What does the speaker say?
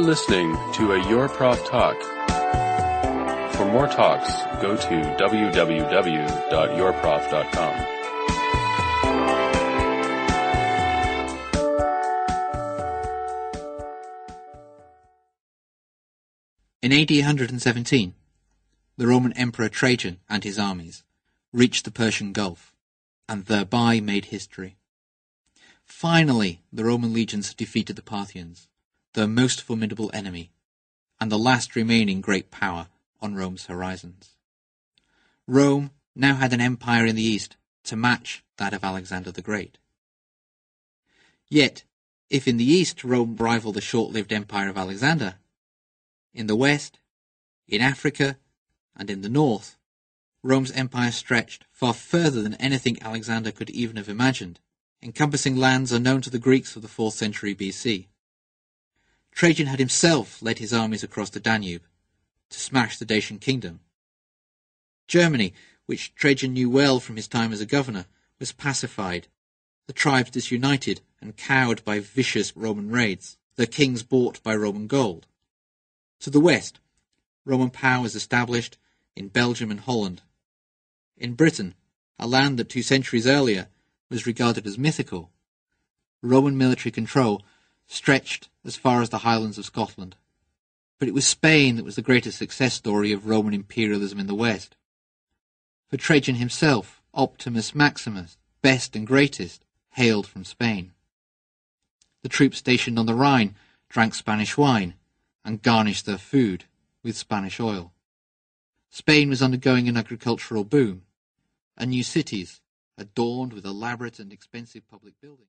listening to a Your Prof Talk. For more talks, go to www.yourprof.com. In AD 117, the Roman Emperor Trajan and his armies reached the Persian Gulf, and thereby made history. Finally, the Roman legions had defeated the Parthians, their most formidable enemy, and the last remaining great power on Rome's horizons. Rome now had an empire in the east to match that of Alexander the Great. Yet, if in the east Rome rivaled the short-lived empire of Alexander, in the west, in Africa, and in the north, Rome's empire stretched far further than anything Alexander could even have imagined, encompassing lands unknown to the Greeks of the 4th century BC. Trajan had himself led his armies across the Danube to smash the Dacian kingdom. Germany, which Trajan knew well from his time as a governor, was pacified, the tribes disunited and cowed by vicious Roman raids, their kings bought by Roman gold. To the west, Roman power was established in Belgium and Holland. In Britain, a land that 2 centuries earlier was regarded as mythical, Roman military control stretched as far as the Highlands of Scotland. But it was Spain that was the greatest success story of Roman imperialism in the west. For Trajan himself, Optimus Maximus, best and greatest, hailed from Spain. The troops stationed on the Rhine drank Spanish wine and garnished their food with Spanish oil. Spain was undergoing an agricultural boom, and new cities, adorned with elaborate and expensive public buildings.